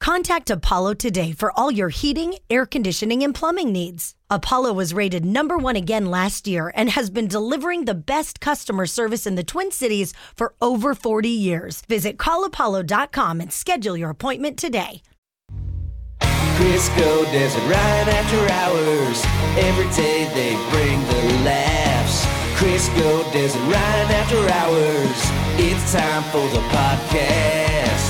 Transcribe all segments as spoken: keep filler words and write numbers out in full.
Contact Apollo today for all your heating, air conditioning, and plumbing needs. Apollo was rated number one again last year and has been delivering the best customer service in the Twin Cities for over forty years. Visit call apollo dot com and schedule your appointment today. Crisco Desert Ryan after hours. Every day they bring the laughs. Crisco Desert Ryan after hours. It's time for the podcast.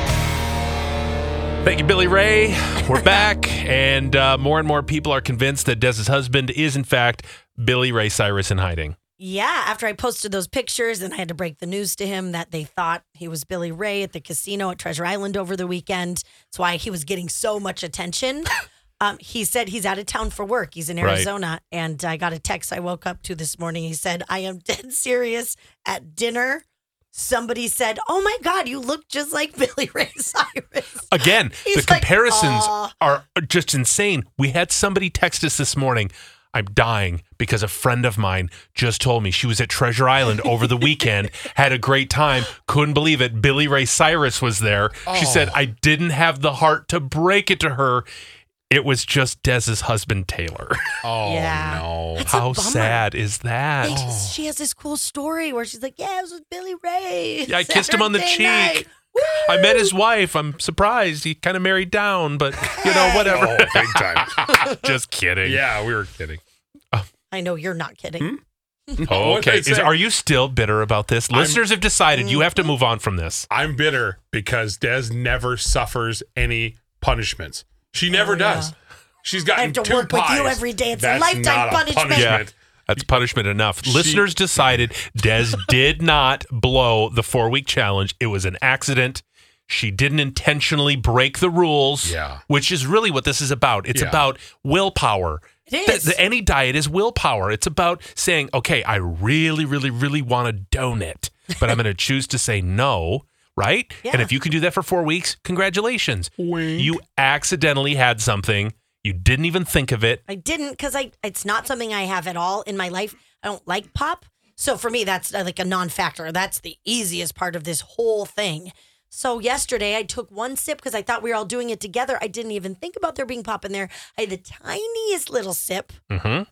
Thank you, Billy Ray. We're back, and uh, more and more people are convinced that Dez's husband is, in fact, Billy Ray Cyrus in hiding. Yeah, after I posted those pictures and I had to break the news to him that they thought he was Billy Ray at the casino at Treasure Island over the weekend. That's why he was getting so much attention. Um, he said he's out of town for work. He's in Arizona. Right. And I got a text I woke up to this morning. He said, I am dead serious. At dinner, somebody said, oh my God, you look just like Billy Ray Cyrus. Again, He's the like, comparisons Aw. are just insane. We had somebody text us this morning. I'm dying because a friend of mine just told me she was at Treasure Island over the weekend, had a great time, couldn't believe it. Billy Ray Cyrus was there. Oh. She said, I didn't have the heart to break it to her. It was just Dez's husband, Taylor. Oh, Yeah. no. That's a How bummer. sad is that? They just- She has this cool story where she's like, yeah, it was with Billy Ray. Yeah, I kissed him on the Saturday cheek. night. Woo! I met his wife. I'm surprised. He kind of married down, but, you know, whatever. Oh, big time. Just kidding. Yeah, we were kidding. I know you're not kidding. Hmm? Oh, What'd okay. they Is, say? are you still bitter about this? I'm- Listeners have decided you have to move on from this. I'm bitter because Des never suffers any punishments. She never Oh, yeah. does. She's I gotten have to two work with pies. you every day. It's a That's lifetime not a punishment. Yeah, that's punishment enough. She- Listeners decided Des did not blow the four-week challenge. It was an accident. She didn't intentionally break the rules, Yeah. which is really what this is about. It's Yeah. about willpower. It The- is. the- any diet is willpower. It's about saying, okay, I really, really, really want a donut, but I'm going to choose to say no, right? Yeah. And if you can do that for four weeks, congratulations. Wink. You accidentally had something. You didn't even think of it. I didn't because I it's not something I have at all in my life. I don't like pop. So for me, that's uh, like a non-factor. That's the easiest part of this whole thing. So yesterday I took one sip because I thought we were all doing it together. I didn't even think about there being pop in there. I had the tiniest little sip, Mm-hmm.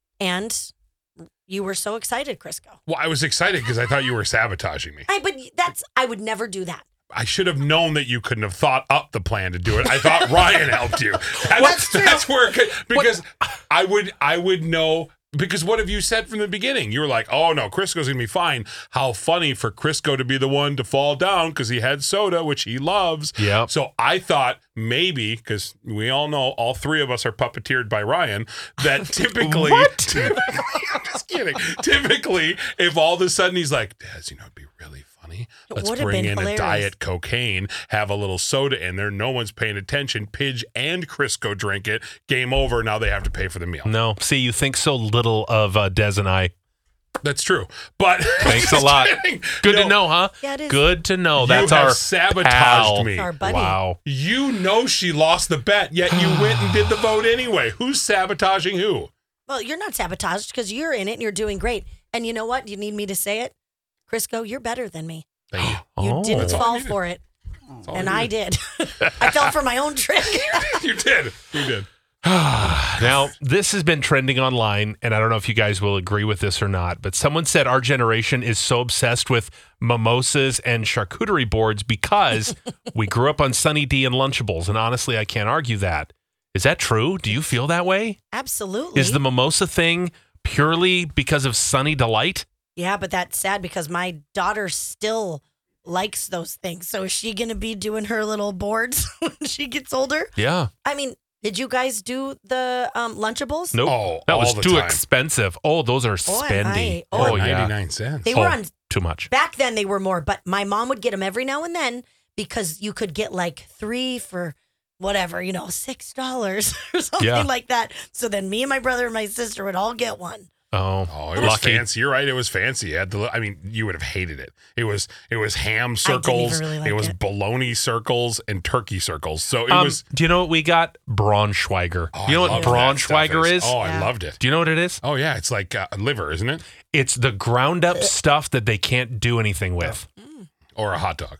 and you were so excited, Crisco. Well, I was excited because I thought you were sabotaging me. I but that's I would never do that. I should have known that you couldn't have thought up the plan to do it. I thought Ryan helped you. That's, That's true. that's where it could, because I would I would know. Because what have you said from the beginning? You were like, oh, no, Crisco's going to be fine. How funny for Crisco to be the one to fall down because he had soda, which he loves. Yep. So I thought maybe, because we all know all three of us are puppeteered by Ryan, that typically. What? I'm just kidding. Typically, if all of a sudden he's like, Des, you know, it'd be really funny. It Let's would have bring been in hilarious. a diet cocaine, have a little soda in there. No one's paying attention. Pidge and Crisco drink it. Game over. Now they have to pay for the meal. No. See, you think so little of uh, Des and I. That's true. But Thanks a just lot. kidding. Good No, to know, huh? Yeah, it is. Good to know. You That's have our sabotaged pal. me. Our buddy. Wow. You know she lost the bet, yet you went and did the vote anyway. Who's sabotaging who? Well, you're not sabotaged because you're in it and you're doing great. And you know what? You need me to say it? Crisco, you're better than me. Thank you. You Oh. didn't That's all fall I needed. for it. That's all And I I did. I fell for my own trick. You did. You did. Now, this has been trending online, and I don't know if you guys will agree with this or not, but someone said our generation is so obsessed with mimosas and charcuterie boards because we grew up on Sunny D and Lunchables, and honestly, I can't argue that. Is that true? Do you feel that way? Absolutely. Is the mimosa thing purely because of Sunny Delight? Yeah, but that's sad because my daughter still likes those things. So is she going to be doing her little boards when she gets older? Yeah. I mean, did you guys do the um, Lunchables? Nope. Oh, that all was the too time. expensive. Oh, those are Oh, am spendy. I? Oh, Oh, yeah. ninety-nine cents. They Oh, were on, too much. back then they were more, but my mom would get them every now and then because you could get like three for whatever, you know, six dollars or something Yeah. like that. So then me and my brother and my sister would all get one. Oh, Oh, it was lucky. fancy. You're right. It was fancy. It had the, I mean, you would have hated it. It was it was ham I didn't even circles. really like it was it. bologna circles and turkey circles. So it Um, was. do you know what we got? Braunschweiger. Oh, you know I what loved that stuff. Braunschweiger is? Oh, Yeah. I loved it. Do you know what it is? Oh yeah, it's like uh, liver, isn't it? It's the ground up stuff that they can't do anything with. Or a hot dog.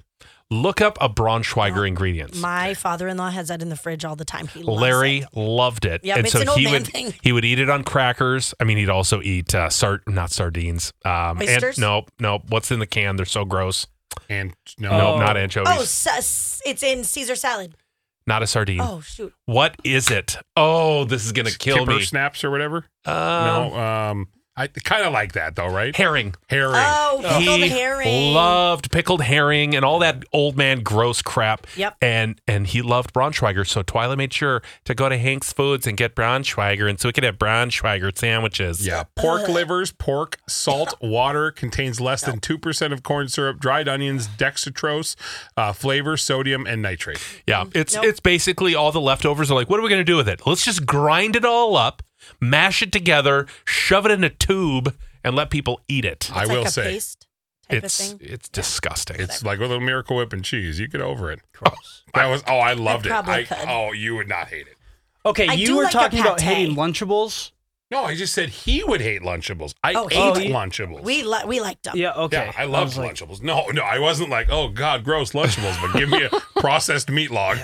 Look up a Braunschweiger ingredients. My father-in-law has that in the fridge all the time. He loves Larry it. loved it, Yep, and it's so an old he man would thing. he would eat it on crackers. I mean, he'd also eat uh, sard not sardines. Um, and- Oysters? nope, nope. What's in the can? They're so gross. And no, Nope, Oh. not anchovies. Oh, s- it's in Caesar salad. Not a sardine. Oh, shoot. What is it? Oh, this is gonna kill Kipper me. snaps or whatever. Um, no, um, I kind of like that though, right? herring. Herring. Oh, pickled he herring. loved pickled herring and all that old man gross crap. Yep. And and he loved Braunschweiger. So Twyla made sure to go to Hank's Foods and get Braunschweiger, and so we could have Braunschweiger sandwiches. Yeah, pork livers, pork, salt, water, contains less than two percent of corn syrup, dried onions, dextrose, uh, flavor, sodium, and nitrate. Yeah. It's Nope. it's basically all the leftovers are like, what are we gonna do with it? Let's just grind it all up, mash it together, shove it in a tube, and let people eat it. I It's will like a say, paste type It's of thing. it's disgusting. it's like with a Miracle Whip and cheese. You get over it. Gross. That was, oh, I loved it. probably I, could. oh, you would not hate it. Okay, I you do were like a talking about pate. hating Lunchables. No, I just said he would hate Lunchables. I Oh, he ate would. Lunchables. We li- we liked them. Yeah, okay. Yeah, I loved was like, Lunchables. No, no, I wasn't like, oh, God, gross Lunchables, but give me a processed meat log.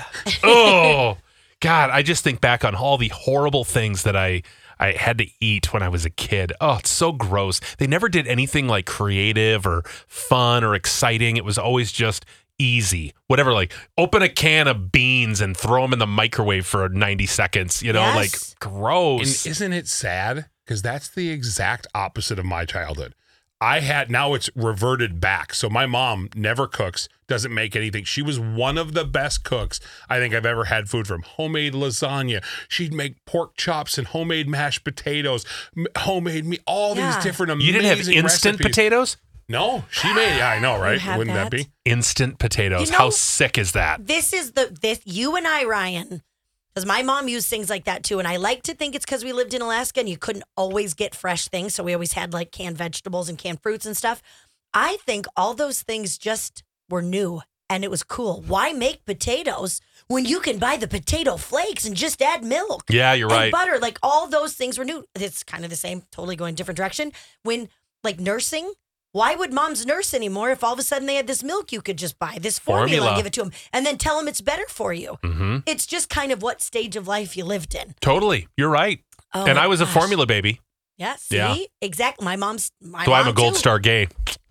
Oh God, I just think back on all the horrible things that I I had to eat when I was a kid. Oh, it's so gross. They never did anything like creative or fun or exciting. It was always just easy. Whatever, like open a can of beans and throw them in the microwave for ninety seconds, you know, Yes. like gross. And isn't it sad? Because that's the exact opposite of my childhood. I had, now it's reverted back. So my mom never cooks, doesn't make anything. She was one of the best cooks I think I've ever had food from. Homemade lasagna. She'd make pork chops and homemade mashed potatoes, m- homemade meat, all Yeah. these different amazing You didn't have instant recipes. potatoes? No, she made, yeah, I know, right? have Wouldn't that, that? be? Instant potatoes. You know- How sick is that? This is the this you and I, Ryan, because my mom used things like that too, and I like to think it's because we lived in Alaska and you couldn't always get fresh things, so we always had like canned vegetables and canned fruits and stuff. I think all those things just were new and it was cool. Why make potatoes when you can buy the potato flakes and just add milk? Yeah, you're and right. butter, like all those things were new. It's kind of the same, totally going a different direction. When like nursing, why would moms nurse anymore if all of a sudden they had this milk you could just buy, this formula, Formula. and give it to them, and then tell them it's better for you? hmm It's just kind of what stage of life you lived in. Totally. You're right. Oh and my I was a gosh. formula baby. Yeah, see? Yeah. Exactly. My mom's my So mom I'm a gold too. star gay.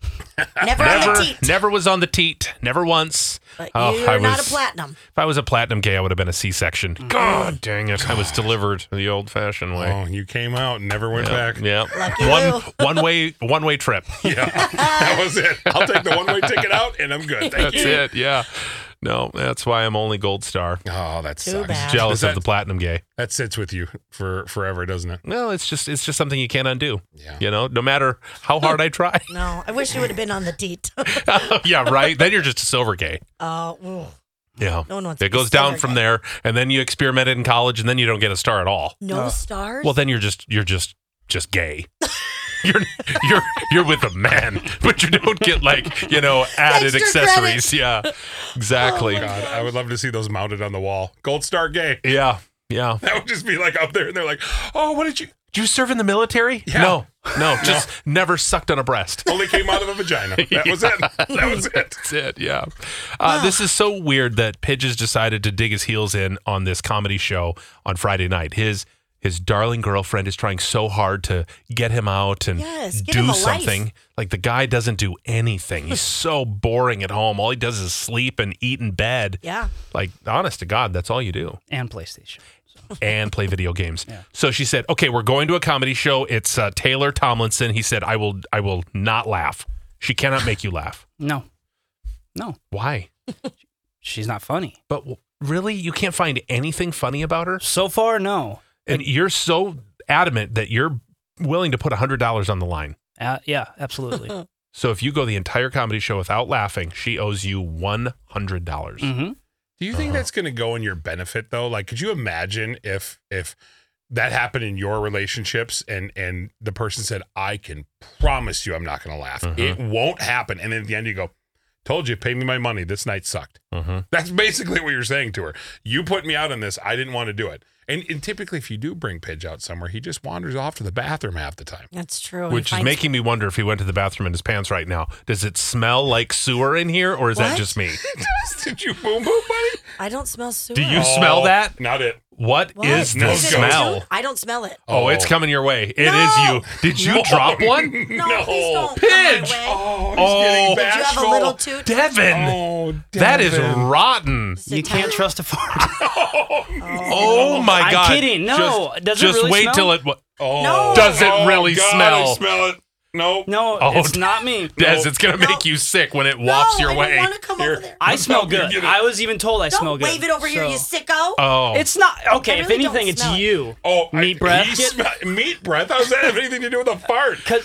Never, on Never, the teat. never was on the teat. Never once. But Oh, you're I not was- a platinum. If I was a platinum gay, I would have been a C-section. Mm-hmm. God dang it! I was delivered the old-fashioned way. Oh, you came out and never went yeah, back. yeah. Lucky one you. one way one way trip. Yeah, that was it. I'll take the one-way ticket out and I'm good. Thank That's you. it. Yeah. No, that's why I'm only gold star. Oh, that Too sucks. bad. Jealous Does of the that, platinum gay. that sits with you for forever, doesn't it? No, it's just it's just something you can't undo. Yeah. You know, no matter how hard I try. No, I wish you would have been on the teat. Yeah, right. Then you're just a silver gay. Oh, ooh. Yeah. No one wants to It be goes down silver from gay. there, and then you experimented in college, and then you don't get a star at all. No Oh. stars? Well, then you're just you're just just gay. You're you're you're with a man, but you don't get like you know added Extra accessories. Yeah, exactly. Oh, my God, I would love to see those mounted on the wall. Gold Star gay. Yeah, yeah. That would just be like up there, and they're like, "Oh, what did you?" Did you serve in the military? Yeah. No, no, just never sucked on a breast. Only came out of a vagina. That was it. That was it. That's it. Yeah. Uh, this is so weird that Pidge has decided to dig his heels in on this comedy show on Friday night. His his darling girlfriend is trying so hard to get him out and Yes, give him do a life. something. Like the guy doesn't do anything. He's so boring at home. All he does is sleep and eat in bed. Yeah. Like, honest to God, that's all you do. And PlayStation. And play video games. Yeah. So she said, "Okay, we're going to a comedy show. It's uh, Taylor Tomlinson." He said, "I will, I will not laugh. She cannot make you laugh. No. No. Why? She's not funny. But w- really, you can't find anything funny about her, So far, no. and you're so adamant that you're willing to put a hundred dollars on the line. Uh, yeah, absolutely. So if you go the entire comedy show without laughing, she owes you one hundred dollars. hmm Do you think that's going to go in your benefit though? Like, could you imagine if if that happened in your relationships and and the person said, "I can promise you, I'm not going to laugh. Mhm. It won't happen," and then at the end you go, Told you, pay me my money. This night sucked. Mm-hmm. That's basically what you're saying to her. You put me out on this. I didn't want to do it. And, and typically, if you do bring Pidge out somewhere, he just wanders off to the bathroom half the time. That's true. He Which is finds- making me wonder if he went to the bathroom in his pants right now. Does it smell like sewer in here, or is that What? just me? Did you boom boom, buddy? I don't smell sewer. Do you smell that? Not it. What What? is No, the Is it smell? you? I don't smell it. Oh, it's Oh. coming your way. It is No. you. Did you No. drop one? No, No. please don't come my Pidge. way. Oh, he's Oh. getting Did you have a bashful. little toot? Devin, Oh, that is Devin. rotten. Is it You can't tiny? trust a fart. Oh my I'm god! kidding. No. just, Does it just really wait smell? till it. wa- Oh, No. Does it oh, really God, smell? I smell it. Nope. No, Oh, it's not me. Des, No. it's gonna No. make you sick when it wafts no, your I way. don't want to come Here. over there. I smell Get good. it. I was even told I Don't smell good. wave it over here, you so- sicko. Oh, It's not okay. I if really don't anything, it's smell it. you. Oh, Meat I, breath? he sm- meat breath? How does that have anything to do with a fart? Cause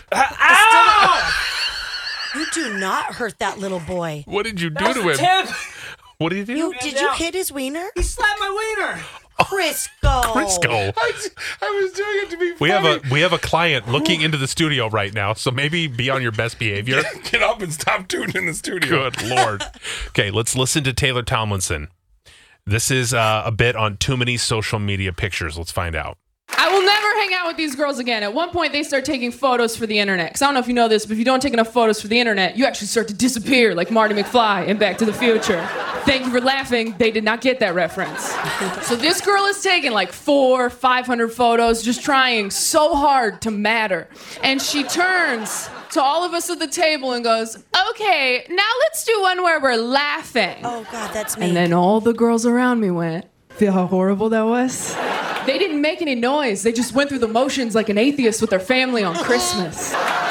ah! You do not hurt that little boy. what did you do That's to the him? tip. What did you do? You did you down. hit his wiener? He slapped my wiener. Crisco. Crisco. I, I was doing it to be funny. We have a we have a client looking into the studio right now, so maybe be on your best behavior. Get up and stop tooting in the studio. Good lord. Okay, let's listen to Taylor Tomlinson. This is uh, a bit on too many social media pictures. Let's find out. I will never hang out with these girls again. At one point, they start taking photos for the internet. Because I don't know if you know this, but if you don't take enough photos for the internet, you actually start to disappear like Marty McFly in Back to the Future. Thank you for laughing. They did not get that reference. So this girl is taking like four, five hundred photos, just trying so hard to matter. And she turns to all of us at the table and goes, "Okay, now let's do one where we're laughing." Oh God, that's me. And then all the girls around me went, "Feel how horrible that was?" They didn't make any noise. They just went through the motions like an atheist with their family on Christmas.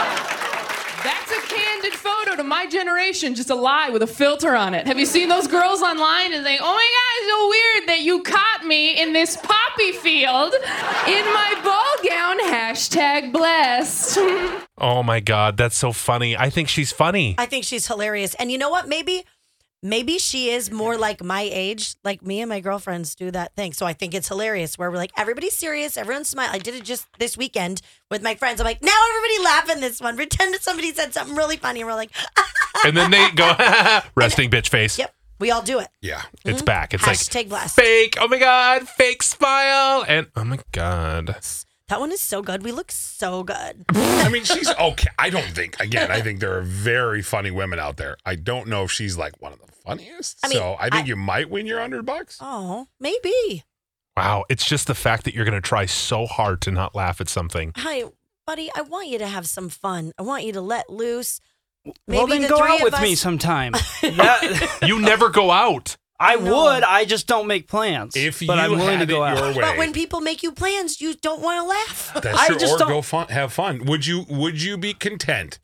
That's a candid photo to my generation, just a lie with a filter on it. Have you seen those girls online and think, "Oh my God, it's so weird that you caught me in this poppy field in my ball gown, hashtag blessed." Oh my god, that's so funny. I think she's funny. I think she's hilarious. And you know what? Maybe maybe she is more like my age. Like me and my girlfriends do that thing. So I think it's hilarious where we're like, everybody's serious, everyone's smiling. I did it just this weekend with my friends. I'm like, now everybody laugh in this one. Pretend that somebody said something really funny. And we're like, And then they go, resting bitch face. yep, we all do it. Yeah. It's back. It's Hashtag like blessed. fake. Oh my god, fake smile. And oh my god. That one is so good. We look so good. I mean, she's okay. I don't think, again, I think there are very funny women out there. I don't know if she's like one of the funniest. I mean, so I think I- you might win your hundred bucks. Oh, maybe. Wow, it's just the fact that you're going to try so hard to not laugh at something. Hi, buddy. I want you to have some fun. I want you to let loose. Well, Maybe then the go three out of with me us- sometime. That, You never go out. I No. would. I just don't make plans. If but you I'm willing had to go it out. your way, But when people make you plans, you don't want to laugh. that's I true. just Or don't- go fun, have fun. Would you? Would you be content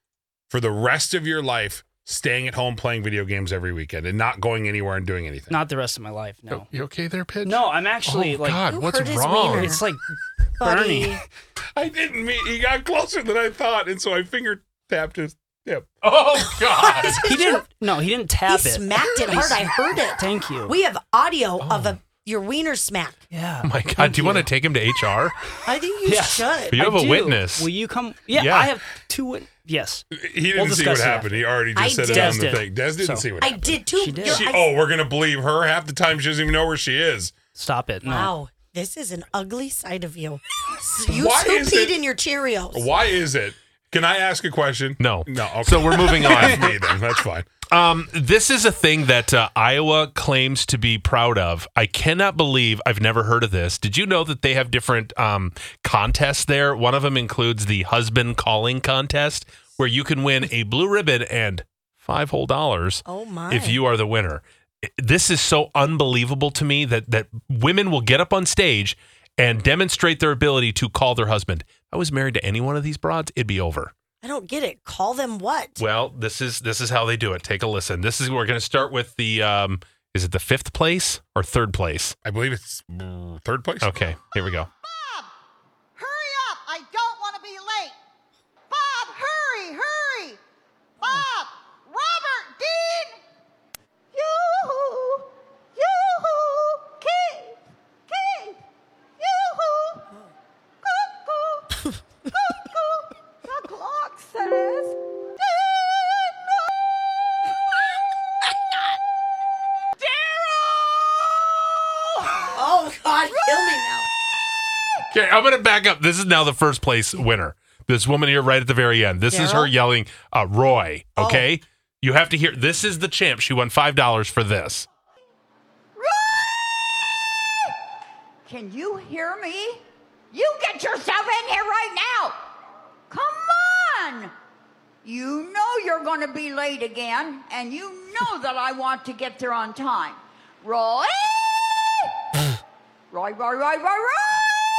for the rest of your life staying at home playing video games every weekend and not going anywhere and doing anything? Not the rest of my life. No. You okay there, Pidge? No, I'm actually oh like. god, Who what's hurt his wrong? wiener? It's like Buddy. Bernie. I didn't mean. He got closer than I thought, and so I finger tapped his hip. Oh god. He didn't. No, he didn't He tap it. smacked it hard. I heard it. Thank you. We have audio of a your wiener smack. yeah. Oh my god, Thank do you, want to take him to H R? I think you Yes. should. You have I a do. witness. Will you come? Yeah, Yeah. I have two. Wit- yes. He didn't We'll see discuss what it happened. He already just I said did. it on Des the did. thing. Des didn't So- see what I happened. did too. She did. You're- She, I- oh, we're gonna believe her. Half the time she doesn't even know where she is. Stop it. No. Wow, this is an ugly side of you. You Why too is peed it- in your Cheerios. Why is it? Can I ask a question? No. No. Okay. So we're moving on. That's me then. That's fine. Um, this is a thing that uh, Iowa claims to be proud of. I cannot believe I've never heard of this. Did you know that they have different um, contests there? One of them includes the husband calling contest, where you can win a blue ribbon and five whole dollars Oh my! if you are the winner. This is so unbelievable to me that that women will get up on stage and demonstrate their ability to call their husband. If I was married to any one of these broads, it'd be over. I don't get it. Call them what? Well, this is this is how they do it. Take a listen. This is we're going to start with the um, is it the fifth place or third place? I believe it's mm, third place. Okay, here we go. Bob, hurry up. I don't want to be late. Bob, hurry, hurry. Bob, Robert, Dean. Yoo-hoo, yoo-hoo, Keith, Keith, yoo-hoo, cuckoo, cuckoo. The clock says Oh, God, kill me now. Okay, I'm going to back up. This is now the first place winner. This woman here right at the very end. This is her Daryl? yelling, uh, Roy, Oh. okay? You have to hear. This is the champ. She won five dollars for this. Can you hear me? You get yourself in here right now. Come on. You know you're going to be late again, and you know that I want to get there on time. Roy? Roy, Roy, Roy, Roy, Roy!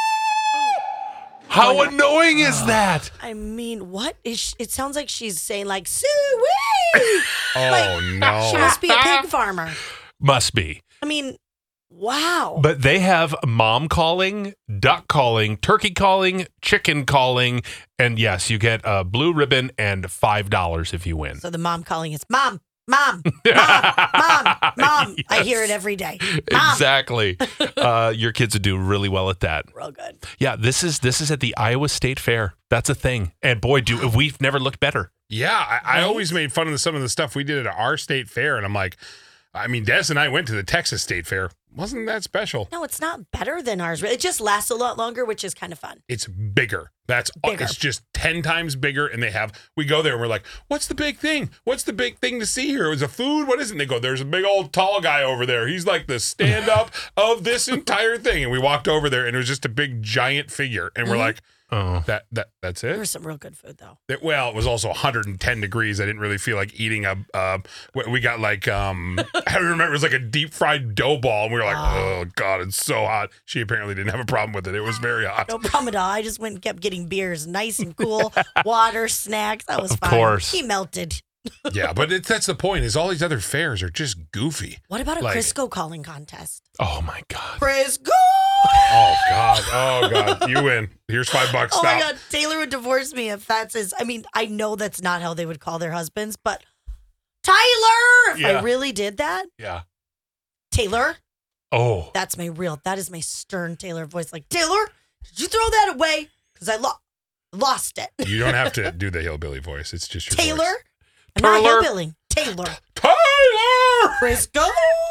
How annoying is that? I mean, what is she, it sounds like she's saying like, Sue-wee! Oh, no. She must be a pig farmer. Must be. I mean, wow. But they have mom calling, duck calling, turkey calling, chicken calling, and yes, you get a blue ribbon and five dollars if you win. So the mom calling is, Mom, Mom, Mom, Mom, Mom. I hear it every day. Mom. Exactly. uh, your kids would do really well at that. Real good. Yeah, this is this is at the Iowa State Fair. That's a thing. And boy, do we've never looked better. Yeah, I, I always made fun of the, some of the stuff we did at our state fair, and I'm like, I mean, Des and I went to the Texas State Fair. Wasn't that special? No, it's not better than ours. It just lasts a lot longer, which is kind of fun. It's bigger. That's Bigger. It's just ten times bigger, and they have. We go there and we're like, "What's the big thing? What's the big thing to see here? Is it food? What is it?" And they go, "There's a big old tall guy over there. He's like the stand-up of this entire thing." And we walked over there, and it was just a big giant figure, and we're like, Oh. "That that that's There it." was some real good food, though. It- well, it was also one hundred ten degrees. I didn't really feel like eating a. Uh, we we got like um, I remember it was like a deep fried dough ball, and we were like, "Oh God, it's so hot." She apparently didn't have a problem with it. It was very hot. No problem at all. I just went and kept getting beers, nice and cool, water, snacks. That was Of fine. course. He melted. Yeah, but it, that's the point. Is all these other fairs are just goofy. What about a Like- Crisco calling contest? Oh my God. Crisco! Oh God! Oh God! You win. Here's five bucks. Oh Stop. my God, Taylor would divorce me if that's his. I mean, I know that's not how they would call their husbands, but Tyler, if Yeah. I really did that, Yeah. Taylor, Oh. that's my real, that is my stern Taylor voice. Like, Taylor, did you throw that away? Because I lo- lost it. You don't have to do the hillbilly voice. It's just your Taylor, voice. I'm not Taylor. hillbilly. Taylor, Tyler. Crisco.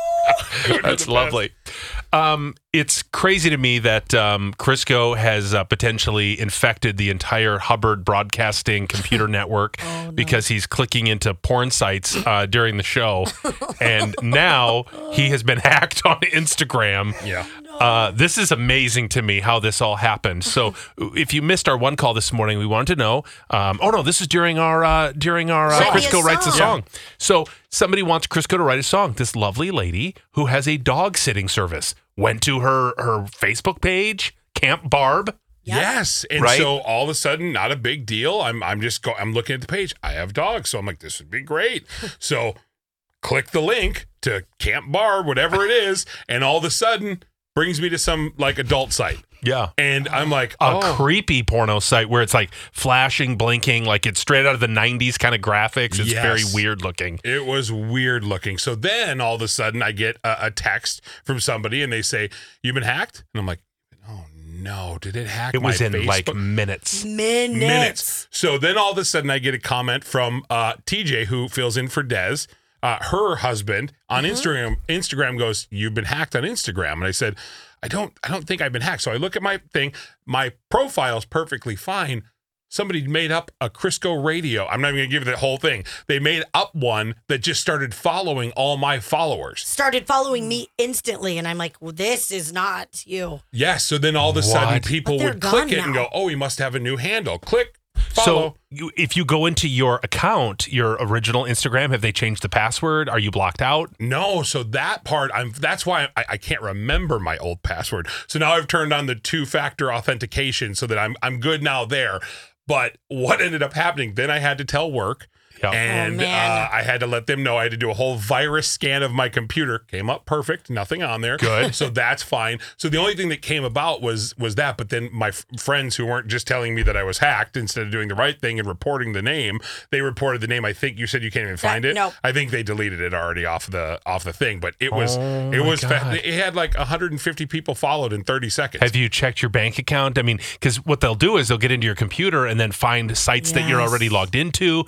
That's lovely. Um, it's crazy to me that um, Crisco has uh, potentially infected the entire Hubbard Broadcasting computer network Oh, no. because he's clicking into porn sites uh, during the show. And now he has been hacked on Instagram. Yeah. Uh, this is amazing to me how this all happened. So, if you missed our one call this morning, we wanted to know. Um, oh no, this is during our uh, during our uh, Sing me a Crisco writes a song. song. So somebody wants Crisco to write a song. This lovely lady who has a dog sitting service went to her her Facebook page, Camp Barb. Yep. Yes. And Right? so all of a sudden, not a big deal. I'm I'm just go I'm looking at the page. I have dogs. So I'm like, this would be great. So click the link to Camp Barb, whatever it is, and all of a sudden brings me to some like adult site. Yeah. And I'm like, A oh. creepy porno site where it's like flashing, blinking, like it's straight out of the nineties kind of graphics. It's Yes. very weird looking. It was weird looking. So then all of a sudden I get a, a text from somebody and they say, "You've been hacked?" And I'm like, oh no, did it hack It was my in Facebook? like minutes. Minutes. minutes. So then all of a sudden I get a comment from uh, T J who fills in for Des. Uh, her husband on Instagram Instagram goes, "You've been hacked on Instagram." And I said, I don't I don't think I've been hacked. So I look at my thing. My profile's perfectly fine. Somebody made up a Crisco radio. I'm not even going to give the whole thing. They made up one that just started following all my followers. Started following me instantly, and I'm like, well, this is not you. Yes. So then all of a sudden What? people But they're would click gone it and now. go, "Oh, he must have a new handle." Click. Follow. So you, if you go into your account, your original Instagram, have they changed the password? Are you blocked out? No, so that part, I'm. That's why I, I can't remember my old password. So now I've turned on the two-factor authentication so that I'm I'm good now there. But what ended up happening? Then I had to tell work, Yeah. and Oh, man. uh, I had to let them know. I had to do a whole virus scan of my computer. Came up perfect, nothing on there. Good. So that's fine. So the only thing that came about was was that. But then my f- friends who weren't just telling me that I was hacked, instead of doing the right thing and reporting the name, they reported the name. I think you said you can't even find it. no. I think they deleted it already off the off the thing. But it was Oh, it my was fa- God. it had like one hundred fifty people followed in thirty seconds. Have you checked your bank account? I mean, because what they'll do is they'll get into your computer and then find sites that you're Yes. already logged into, get your Buddy.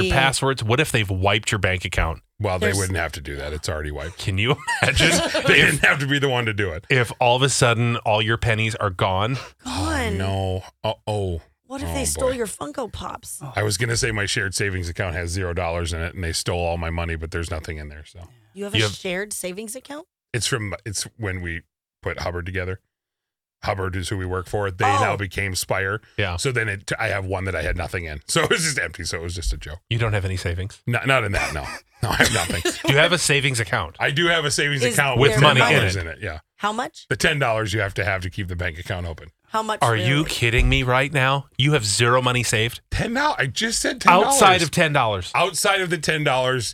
be- passwords? What if they've wiped your bank account? Well, they There's- wouldn't have to do that. It's already wiped. Can you imagine They if, didn't have to be the one to do it. if all of a sudden all your pennies are gone? Gone. No. Uh oh. What if Oh, they stole boy. your Funko Pops? I was going to say my shared savings account has zero dollars in it, and they stole all my money, but there's nothing in there. So You have a You have- shared savings account? it's from it's when we put Hubbard together. Hubbard is who we work for. They Oh. now became Spire. Yeah. So then it, I have one that I had nothing in. So it was just empty. So it was just a joke. You don't have any savings. Not, not in that. No. No, I have nothing. Do you have a savings account? I do have a savings Is account With with money ten in dollars it. in it. Yeah. How much? The ten dollars you have to have to keep the bank account open. How much? Are really? you kidding me right now? You have zero money saved? ten dollars. I just said ten dollars. Outside of ten dollars. Outside of the ten dollars,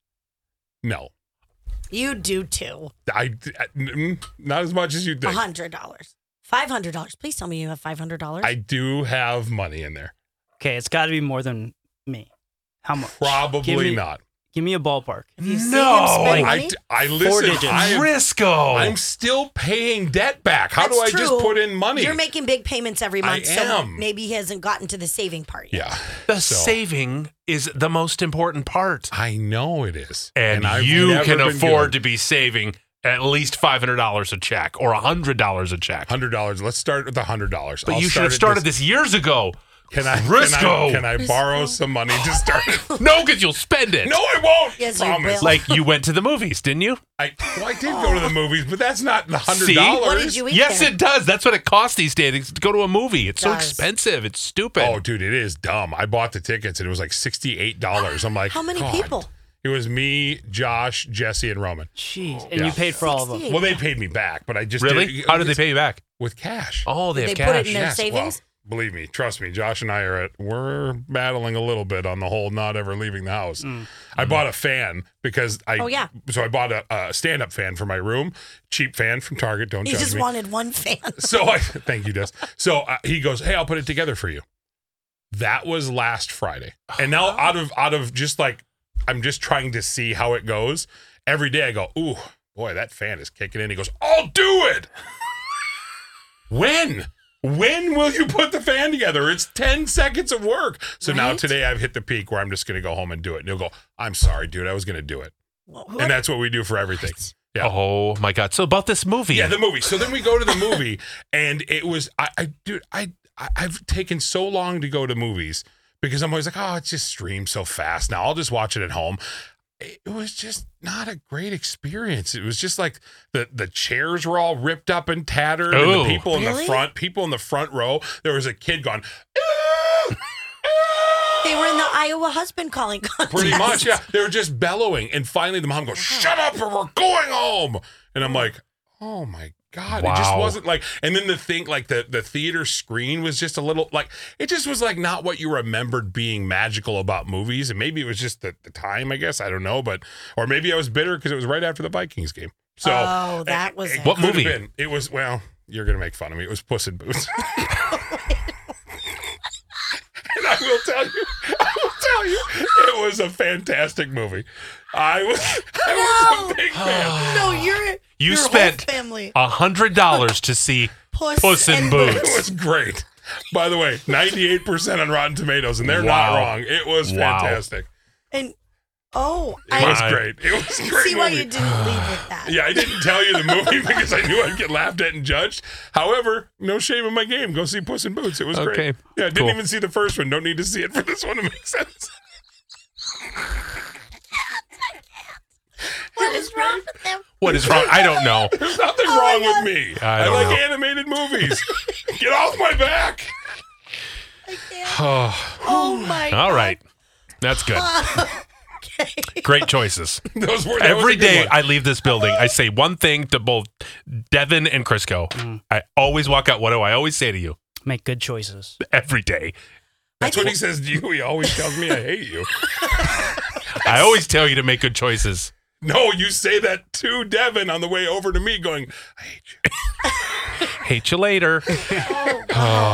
no. You do too. I, I- mm, not as much as you A think. hundred dollars. Five hundred dollars. Please tell me you have five hundred dollars. I do have money in there. Okay, it's got to be more than me. How much? Probably Give me- not. Give me a ballpark. Have you seen No. him spend I, money? I listen. digits. I am, Risco. I'm still paying debt back. How do That's I just true. put in money? You're making big payments every I month, so am. maybe he hasn't gotten to the saving part yet. yeah. the So- saving is the most important part. I know it is. And, I've you never can been afford good. to be saving at least five hundred dollars a check or one hundred dollars a check. Hundred dollars. Let's start with the hundred dollars. But you should have started this years ago. Can I? Risco. Can I, can I borrow some money to start it? No, because you'll spend it. No, I won't. Yes, you Promise. will. Like you went to the movies, didn't you? I, well, I did go to the movies, but that's not the hundred See? dollars. What did you eat Yes, there? it does. That's what it costs these days to go to a movie. It's so Does. expensive. It's stupid. Oh, dude, it is dumb. I bought the tickets and it was like sixty-eight dollars. I'm like, How many God. people? It was me, Josh, Jesse, and Roman. Jeez. And Yeah. you paid for all of them. sixty-eight. Well, they paid me back, but I just really? Did, How did they pay you back? With cash. Oh, they Did have they put it cash. in their Yes, savings? well, believe me, trust me, Josh and I are at, we're battling a little bit on the whole not ever leaving the house. I bought a fan because I, Oh, yeah. so I bought a, a stand up fan for my room, cheap fan from Target. Don't He judge just me. wanted one fan. So I, thank you, Des. So uh, he goes, hey, I'll put it together for you. That was last Friday. And now out of, out of just like, I'm just trying to see how it goes. Every day I go, ooh, boy, that fan is kicking in. He goes, I'll do it. When? When will you put the fan together? It's ten seconds of work. So now Right? today I've hit the peak where I'm just going to go home and do it. And he'll go, I'm sorry, dude. I was going to do it. What? And that's what we do for everything. Yeah. Oh my God! So about this movie? Yeah, the movie. So then we go to the movie, and it was, I, I dude, I, I, I've taken so long to go to movies because I'm always like, oh, it just streams so fast. Now I'll just watch it at home. It was just not a great experience. It was just like the the chairs were all ripped up and tattered, and Oh. the people in the Really? front, people in the front row. There was a kid going, "Ah! They were in the Iowa husband calling contest. Pretty much, yeah. They were just bellowing. And finally the mom goes, shut up or we're going home. And I'm like, oh my God. It just Wow. wasn't like, and then the thing, like the, the theater screen was just a little, like, it just was like not what you remembered being magical about movies. And maybe it was just the, the time, I guess. I don't know. But, or maybe I was bitter because it was right after the Vikings game. So, Oh, that was it. What could have movie? been. It was, well, you're going to make fun of me. It was Puss in Boots. And I will tell you, I will tell you, it was a fantastic movie. I was, I was a big fan. No, you're You your spent whole family. a hundred dollars to see Puss, Puss in and Boots. It was great. By the way, ninety-eight percent on Rotten Tomatoes, and they're Wow. not wrong. It was Wow. fantastic. And oh, It I was I- great. It was a great see why movie. you didn't leave with that. Yeah, I didn't tell you the movie because I knew I'd get laughed at and judged. However, no shame in my game. Go see Puss in Boots. It was Okay, great. Yeah, I didn't cool. even see the first one. Don't need to see it for this one to make sense. What is wrong with them? What is wrong? I don't know. There's nothing Oh wrong my with God. me. I I, don't like know. animated movies. Get off my back. I can't. Oh, Oh my. all right. That's good. Okay. Great choices. Those were that was Every a good day one. I leave this building, I say one thing to both Devin and Crisco. I always walk out. What do I always say to you? Make good choices. Every day. That's what he says to you. He always tells me I hate you. I always tell you to make good choices. No, you say that to Devin on the way over to me, going, "I hate you." Hate you later. Oh, wow. I am.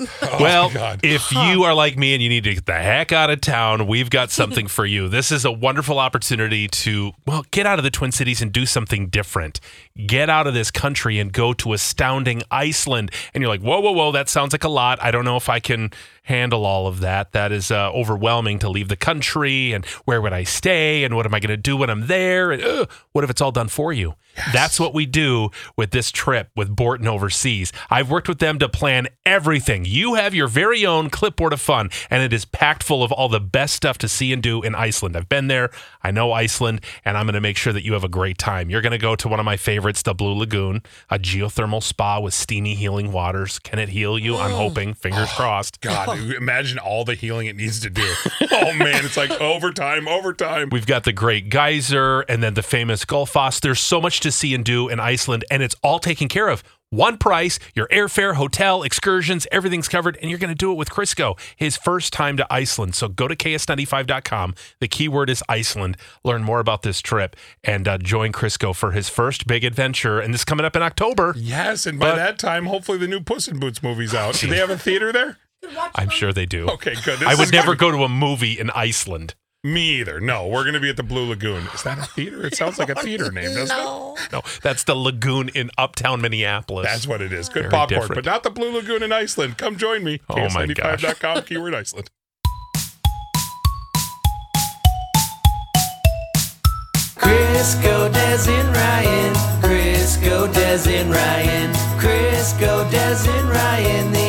Well, God. if you are like me and you need to get the heck out of town, we've got something for you. This is a wonderful opportunity to, well, get out of the Twin Cities and do something different. Get out of this country and go to astounding Iceland. And you're like, whoa, whoa, whoa, that sounds like a lot. I don't know if I can handle all of that. That is uh, overwhelming to leave the country. And where would I stay? And what am I going to do when I'm there? And uh, what if it's all done for you? Yes. That's what we do with this trip with Borton Overseas. I've worked with them to plan everything. You have your very own clipboard of fun, and it is packed full of all the best stuff to see and do in Iceland. I've been there. I know Iceland, and I'm going to make sure that you have a great time. You're going to go to one of my favorites, the Blue Lagoon, a geothermal spa with steamy healing waters. Can it heal you? I'm hoping. Fingers Oh, crossed. God, imagine all the healing it needs to do. Oh, man, it's like overtime, overtime. We've got the Great Geyser and then the famous Gullfoss. There's so much to see and do in Iceland, and it's all taken care of. One price, your airfare, hotel, excursions, everything's covered, and you're going to do it with Crisco, his first time to Iceland. So go to K S ninety-five dot com. The keyword is Iceland. Learn more about this trip and uh, join Crisco for his first big adventure. And this is coming up in October. Yes, and by But- that time, hopefully the new Puss in Boots movie's out. Do they have a theater there? I'm sure they do. Okay, good. This I would is never good. go to a movie in Iceland. Me either. No, we're going to be at the Blue Lagoon. Is that a theater? It sounds like a theater name, doesn't No. No, that's the lagoon in uptown Minneapolis. it? That's what it is. Good Very popcorn, different. but not the Blue Lagoon in Iceland. Come join me. Oh, K S my ninety-five dot com, keyword Iceland. Crisco, Des and Ryan. Crisco, Des and Ryan. Crisco, Des and Ryan.